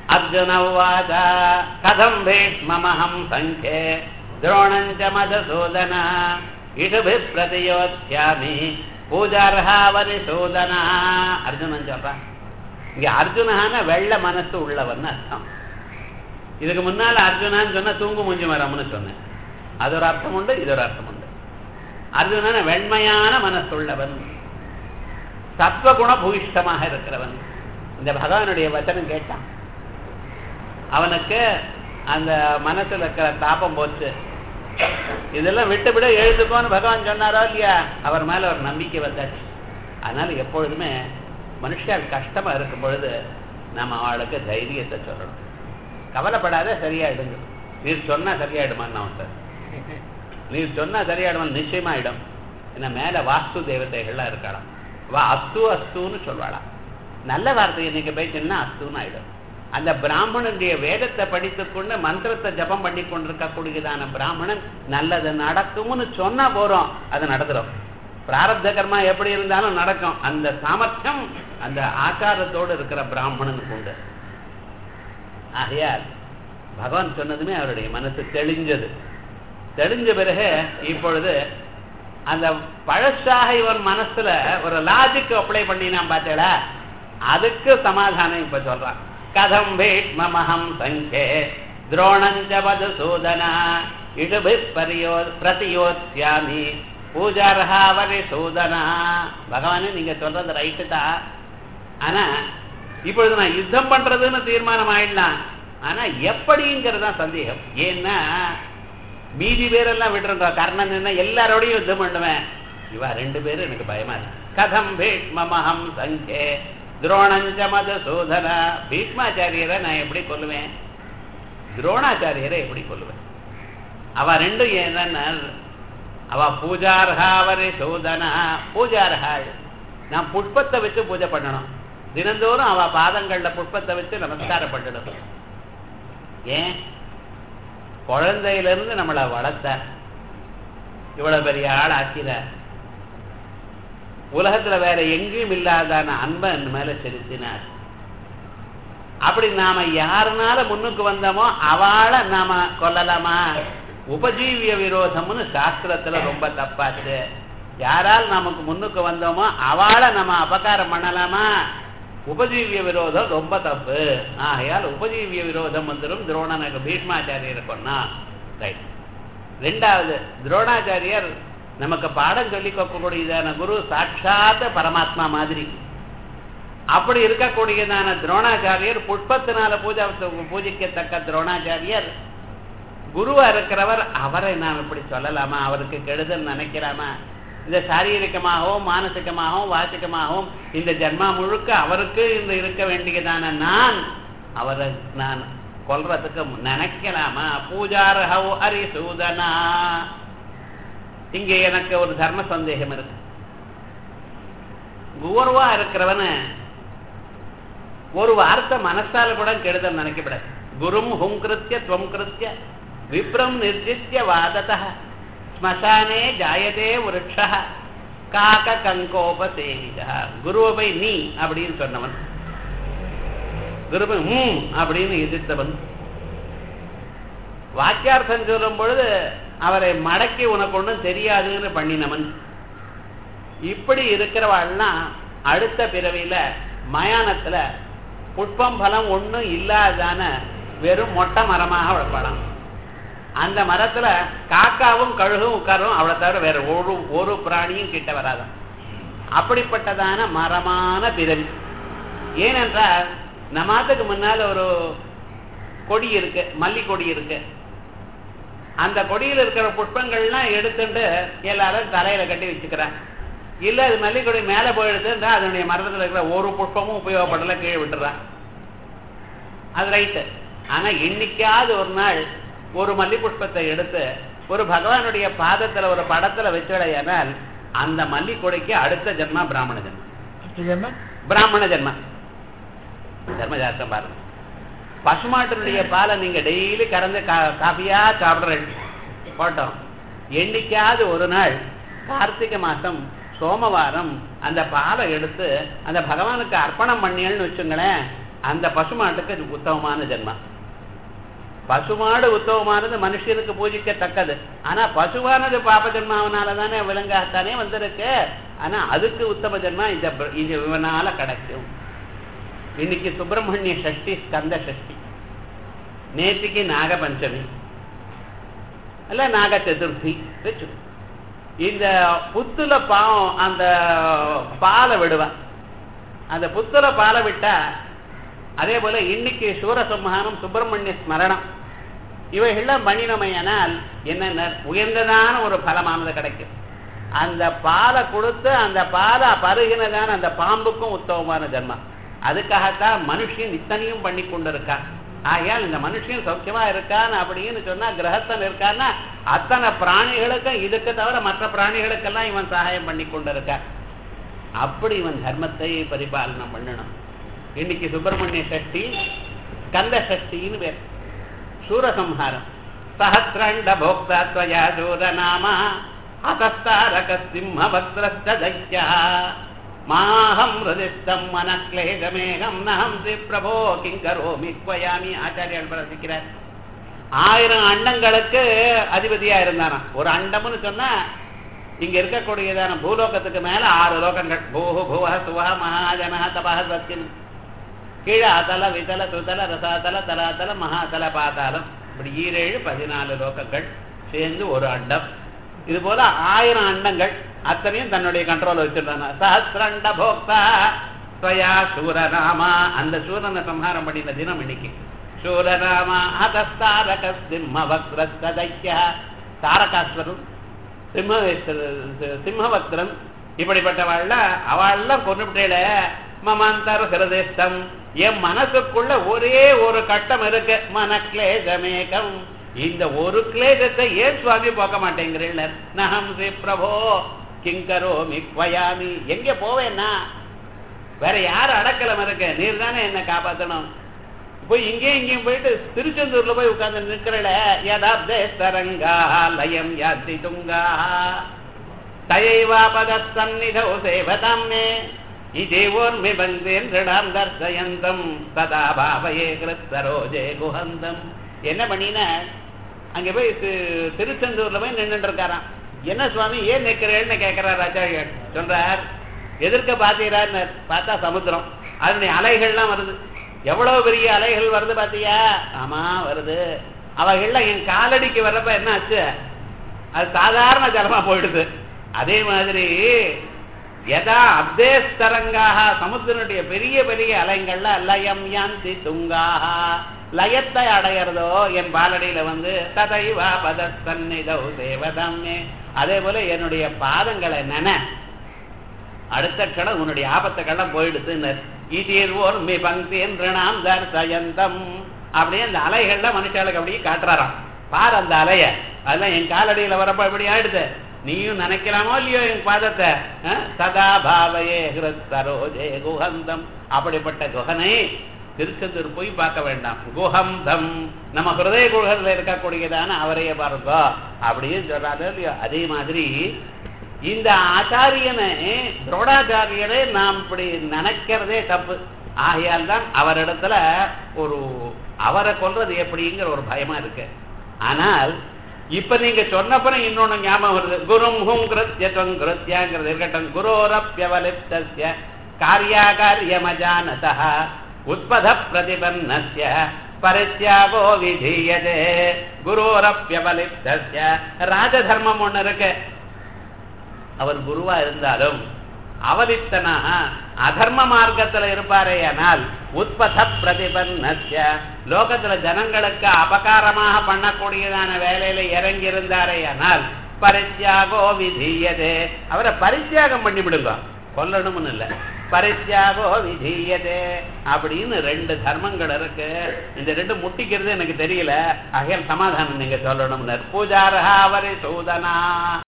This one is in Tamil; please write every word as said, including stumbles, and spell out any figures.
அர்ஜுன உவாச கதம் பீஷ்மமஹம் சங்கே துரோணஞ்ச மதசூதன இடுபி பிரதியோத்யாமி பூஜார்ஹாவரி சூதனா. அர்ஜுனன் சொல்றான். இங்க அர்ஜுனான வெள்ள மனசு உள்ளவன் அர்த்தம். இதுக்கு முன்னால அர்ஜுனான்னு சொன்னா தூங்கு மூஞ்சி மரம்னு சொன்னேன். அது ஒரு அர்த்தம் உண்டு, இது ஒரு அர்த்தம் உண்டு. அர்ஜுனான வெண்மையான மனசுள்ளவன், சத்வகுண பூயிஷ்டமாக இருக்கிறவன். இந்த பகவானுடைய வசனம் கேட்டான். அவனுக்கு அந்த மனசுல இருக்கிற தாபம் போச்சு. இதெல்லாம் விட்டு விட எழுதுக்கோன்னு பகவான் சொன்னாரோ இல்லையா, அவர் மேல ஒரு நம்பிக்கை வந்தாச்சு. அதனால எப்பொழுதுமே மனுஷால் கஷ்டமா இருக்கும் பொழுது நம்ம அவளுக்கு தைரியத்தை சொல்லணும். கவலைப்படாத, சரியாயிடுங்க. நீர் சொன்னா சரியாயிடுமான்னு நான் சார் நீர் சொன்னா சரியாயிடுமான்னு நிச்சயமாயிடும். ஏன்னா மேல வாஸ்து தேவதைகள்லாம் இருக்கலாம். வா அஸ்து அஸ்துன்னு சொல்வாளாம். நல்ல வார்த்தையை நீங்க பேசினா அஸ்துன்னு ஆயிடும். அந்த பிராமணனுடைய வேதத்தை படித்துக்கொண்டு மந்திரத்தை ஜபம் பண்ணி கொண்டிருக்கக்கூடியதான பிராமணன் நல்லது நடக்கும்னு சொன்னா போறோம், அது நடந்துடும். பிராரப்த கர்மா எப்படி இருந்தாலும் நடக்கும். அந்த சாமர்த்தியம் அந்த ஆச்சாரத்தோடு இருக்கிற பிராமணனுக்கு உண்டு. ஆகையால் பகவான் சொன்னதுமே அவருடைய மனசு தெளிஞ்சது. தெளிஞ்ச பிறகு இப்பொழுது அந்த பழசாக இவன் மனசுல ஒரு லாஜிக் அப்ளை பண்ணினா பார்த்தேடா, அதுக்கு சமாதானம் இப்ப சொல்றான். கதம் பீஷ்மமஹம் சங்கே துரோணஞ்ச மதுசூதனா இடுபி பரியோ பிரதியோத்யாமி பூஜார்ஹாவரி சூதனா. பகவானே நீங்க சொல்றது ரைட்டு தான். ஆனா இப்பொழுது நான் யுத்தம் பண்றதுன்னு தீர்மானம் ஆயிடலாம். ஆனா எப்படிங்கிறது தான் சந்தேகம். ஏன்னா மீதி பேரெல்லாம் விட்டுருக்கா. கர்ணன் என்ன எல்லாரோடையும் யுத்தம் பண்ணுவேன், இவா ரெண்டு பேரும் எனக்கு பயமா இருக்கு. கதம் பீஷ்மமஹம் சங்கே துரோணஞ்ச மதுசூதனா. பீஷ்மாச்சாரியரை நான் எப்படி கொல்லுவேன், துரோணாச்சாரியரை எப்படி கொல்லுவேன்? அவ ரெண்டும் என்னன்னா, அவ பூஜார்ஹாவரி சூதனா. பூஜார்ஹாள், நான் புஷ்பத்தை வச்சு பூஜை பண்ணணும். தினந்தோறும் அவ பாதங்கள்ல புஷ்பத்தை வச்சு நமஸ்காரம் பண்ணணும். ஏன்? குழந்தையிலிருந்து நம்மளை வளர்த்தார், இவ்வளவு பெரிய ஆள் ஆக்கிறார். உலகத்துல வேற எங்கேயும் இல்லாதான அன்பை என் மேல செலுத்தினார். அப்படி நாம யாருனால முன்னுக்கு வந்தோமோ அவளை நாம கொல்லலாமா? உபஜீவிய விரோதம்னு சாஸ்திரத்துல ரொம்ப தப்பாச்சு. யாரால் நமக்கு முன்னுக்கு வந்தோமோ அவளை நம்ம அபகாரம் பண்ணலாமா? உபஜீவிய விரோதம் ரொம்ப தப்பு. ஆகையால் உபஜீவிய விரோதம் வந்துடும். துரோணனுக்கு பீஷ்மாச்சாரியர் கொன்னா ரைட். ரெண்டாவது, துரோணாச்சாரியர் நமக்கு பாடம் சொல்லி கொடுக்கக்கூடியதான குரு சாட்சாத் பரமாத்மா மாதிரி. அப்படி இருக்கக்கூடியதான துரோணாச்சாரியர், புஷ்பத்தினால பூஜை பூஜிக்கத்தக்க துரோணாச்சாரியர் குருவா இருக்கிறவர், அவரை நாம் இப்படி சொல்லலாமா? அவருக்கு கெடுதல் நினைக்கலாமா? இந்த சாரீரிகமாகவும் மானசிகமாகவும் வாசிகமாகவும் இந்த ஜன்மா முழுக்க அவருக்கு இந்த இருக்க வேண்டியதான நான் அவரை நான் கொல்றதுக்கு நினைக்கலாமா? பூஜார்ஹௌ ஹரிசூதனா. இங்கே எனக்கு ஒரு தர்ம சந்தேகம் இருக்கு. குருவா இருக்கிறவன ஒரு வார்த்தை மனசால கூட கெடுதல் நினைக்கப்படாது. குரும் ஹும் கிருத்திய துவம் கிருத்திய விப்ரம் நிர்ஜித்ய வாதத ஸ்மசானே ஜாயதே விருட்சா காக்க கங்கோபசேனிதா. குருவை போய் நீ அப்படின்னு சொன்னவன், குருவை ஹம் அப்படின்னு எதிர்த்தவன், வாக்கியார்த்தம் சொல்லும் பொழுது அவரை மடக்கி உனக்கு ஒன்றும் தெரியாதுன்னு பண்ணினவன். இப்படி இருக்கிறவாள்லாம் அடுத்த பிறவியில மயானத்துல புஷ்பம் பலம் ஒன்றும் இல்லாதான வெறும் மொட்டை மரமாக வளர்ப்பாளாம். அந்த மரத்துல காக்காவும் கழுகும் உட்காரும், அவளை தவிர வேற ஒரு ஒரு பிராணியும் கிட்ட வராதான். அப்படிப்பட்டதான மரமான பிறவி. ஏனென்றால் நம்மாத்துக்கு முன்னால ஒரு கொடி இருக்கு, மல்லி கொடி இருக்கு. அந்த கொடியில் இருக்கிற புஷ்பங்கள்லாம் எடுத்துட்டு எல்லாரும் தலையில கட்டி வச்சுக்கிறாங்க. இல்ல அது மல்லிகொடி மேல போயிடுதுன்றா அதனுடைய மரத்துல இருக்கிற ஒரு புஷ்பமும் உபயோகப்படல, கீழே விட்டுறான். அது ரைட்டு. ஆனா இன்னைக்காவது ஒரு நாள் ஒரு மல்லி புஷ்பத்தை எடுத்து ஒரு பகவானுடைய பாதத்துல ஒரு படத்துல வச்சுடையானால் அந்த மல்லி கொடைக்கு அடுத்த ஜென்மா பிராமண ஜென்மா. பிராமண ஜென்மா தர்மசாஸ்திரம் பாருங்க. பசுமாட்டினுடைய பாலை நீங்க டெய்லி கறந்து காஃபியா சாப்பிடுற போட்டோம். என்னைக்காவது ஒரு நாள் கார்த்திகை மாசம் சோமவாரம் அந்த பாலை எடுத்து அந்த பகவானுக்கு அர்ப்பணம் பண்ணியல்னு வச்சுங்களேன், அந்த பசுமாட்டுக்கு இது உத்தமமான ஜென்மா. பசுமாடு உத்தமமானது, மனுஷனுக்கு பூஜிக்கத்தக்கது. ஆனா பசுவானது பாப ஜென்மாவனால தானே விலங்காகத்தானே வந்திருக்கு. ஆனா அதுக்கு உத்தம ஜென்மா இந்த இது இவனால கிடைக்கும். இன்னைக்கு சுப்பிரமணிய சஷ்டி, ஸ்கந்த சஷ்டி, நேற்றுக்கு நாக பஞ்சமி அல்ல நாக சதுர்த்தி வச்சு இந்த புத்துல பாவம் அந்த பாலை விடுவான். அந்த புத்துல பாலை விட்டா அதே போல இன்னைக்கு சூரசம்ஹாரம், சுப்பிரமணிய ஸ்மரணம் இவைகள்லாம் பண்ணினமையானால் என்ன உயர்ந்ததான ஒரு பலமானது கிடைக்கும். அந்த பாலை கொடுத்து அந்த பாலை பருகினதான அந்த பாம்புக்கும் உத்தமமான ஜென்மா. அதுக்காகத்தான் மனுஷன் இத்தனையும் பண்ணி கொண்டு இருக்கான். ஆகையால் இந்த மனுஷன் சௌக்கியமா இருக்கான் அப்படின்னு சொன்னா, கிரகத்தன் இருக்கான்னா அத்தனை பிராணிகளுக்கும் இதுக்கு தவிர மற்ற பிராணிகளுக்கெல்லாம் இவன் சகாயம் பண்ணி கொண்டு இருக்கான். அப்படி இவன் தர்மத்தை பரிபாலனம் பண்ணணும். இன்னைக்கு சுப்பிரமணிய சஷ்டி, ஸ்கந்த சஷ்டின்னு பேர். சூரசம்ஹாரம் சஹஸ்ரண்ட போக்தா த்வயா சூரநாமா ஹதஸ்தாரக சிம்மவக்த்ரஸ்த தைத்யா மாஹம் ஹிருதிஸ்தம் மனக்லேஷமேகம் நஹம் ஸ்ரீ பிரபோ கிங்கரோமி க்வயாமி. ஆச்சாரியால் பிரசிக்கிறார். ஆயிரம் அண்டங்களுக்கு அதிபதியா இருந்தானா. ஒரு அண்டம்னு சொன்னா இங்க இருக்கக்கூடியதான பூலோகத்துக்கு மேல ஆறு லோகங்கள். பூஹு புவ சுவ மகாஜன தபஹ சத்தியன். கீழே அதல விதல சுதல ரசாதல தலாதல மகாதல பாதாளம், இப்படி ஈரேழு பதினாலு லோகங்கள் சேர்ந்து ஒரு அண்டம். இது போல ஆயிரம் அண்டங்கள் அத்தனையும் தன்னுடைய கண்ட்ரோல் வச்சிருந்தாங்க. சஹஸ்ரண்ட போக்தா ஸ்வயா சூரராமா. அந்த சூரனை சம்ஹாரம் பண்ணின தினம் இன்னைக்கு. சூரராமா ஹதஸ்தாரக சிம்மவக்த்ரஸ்த தைத்யா. தாரகாஸ்வரன், சிம்ம சிம்மவக்திரன், இப்படிப்பட்டவாழ்ல அவள்லாம் கொண்டுட்டேல மமந்தர் ஹிருதேஷ்டம். என் மனசுக்குள்ள ஒரே ஒரு கட்டம் இருக்கு, மனக்லேஷமேகம். இந்த ஒரு கிளேசத்தை ஏன் சுவாமி போக்க மாட்டேங்கிறீங்க? நஹம் ஸ்ரீ பிரபோ கிங்கரோமி க்வயாமி. எங்க போவேன்னா வேற யார் அடக்கலம் இருக்கு? நீர் தானே என்ன காப்பாற்றணும். போய் இங்கேயும் இங்கேயும் போயிட்டு திருச்செந்தூர்ல போய் உட்கார்ந்து நிற்கிறல. யதாப்தே தரங்கா லயம் யாத்தி துங்கா தயைவா பதசன்னிதோ சேவதாம்மே இதேவோர்மி பந்தேந்திரடாம் தர்சயந்தம் ததா பாவயே கிருத்தரோஜே குஹந்தம். என்ன பண்ணின அங்க போய் திருச்செந்தூர்ல போய் நின்றுட்டு இருக்காராம். என்ன சுவாமி ஏன் நிற்கிறேன்னு கேட்கிறார் ஆச்சாரியர். சொல்றார், எதிர்க்க பாத்தீரான்னு பார்த்தா சமுத்திரம், அதனுடைய அலைகள்லாம் வருது. எவ்வளவு பெரிய அலைகள் வருது பாத்தியா? ஆமா வருது. அவைகள்லாம் என் காலடிக்கு வர்றப்ப என்ன ஆச்சு? அது சாதாரண ஜலமா போயிடுது. அதே மாதிரி எதா அப்தேஸ்தரங்காக சமுத்திரனுடைய பெரிய பெரிய அலைங்கள்ல லயம் யாந்தி துங்காக லயத்தை அடையிறதோ என் பாலடியில வந்து ததைவா பதசன்னிதௌ தேவதம்மே. அதே போல என்னுடைய பாதங்களை நன அடுத்த கணம் உன்னுடைய ஆபத்துக்கெல்லாம் போயிடுதுன்னு இதீர்வோர் மி பங்கி என்றாம் தர்சயந்தம். அப்படியே அந்த அலைகள்ல மனுஷாளுக்கு அப்படியே காட்டுறாராம். பார் அந்த அலைய, அதெல்லாம் என் காலடியில வரப்ப எப்படி ஆயிடுது. நீயும் நினைக்கலாமோ இல்லையோ என் பாதத்தை. சதா பாவையே ஹிருத்தரோஜே குஹந்தம். அப்படிப்பட்ட குஹனை திருச்செந்தூர் போய் பார்க்க வேண்டாம். குஹந்தம் நம்ம ஹிருதய குஹத்தில் இருக்கக்கூடியதான அவரைய பாருங்க அப்படின்னு சொல்றாரு இல்லையோ. அதே மாதிரி இந்த ஆச்சாரியனை துரோடாச்சாரியரை நாம் இப்படி நினைக்கிறதே தப்பு. ஆகையால் தான் அவரிடத்துல ஒரு அவரை கொல்றது எப்படிங்கிற ஒரு பயமா இருக்கு. ஆனால் இப்ப நீங்க சொன்னப்பறம் இன்னொன்னு ஞாபகம் வருது. குரும் ஹும் கிருத்யத்வம் கிருத்யாங்கிறது இருக்கட்டும். குரோரப்யவலிப்தஸ்ய காரியாகாரியமஜானதः உத்பத பிரதிபன்னஸ்ய பரித்யாகோ விதீயதே. குரோரப்யவலிப்தஸ்ய ராஜதர்மம் ஒண்ணு இருக்கு. அவர் குருவா இருந்தாலும் அவலிப்தனாக அதர்ம மார்க்கத்துல இருப்பாரேயானால் உத்பத பிரதிபன்னஸ்ய லோகத்துல ஜனங்களுக்கு அபகாரமாக பண்ணக்கூடியதான வேலையில இறங்கி இருந்தாரேயானால் பரித்யாகோ விதீயதே. அவரை பரித்தியாகம் பண்ணிவிடுங்க, கொல்லணும்னு இல்ல. பரித்யாகோ விதீயதே அப்படின்னு ரெண்டு தர்மங்கள் இருக்கு. இந்த ரெண்டு முட்டிக்கிறது எனக்கு தெரியல. ஆகையால் சமாதானம் நீங்க சொல்லணும். பூஜாரஹா அவரை சூதனா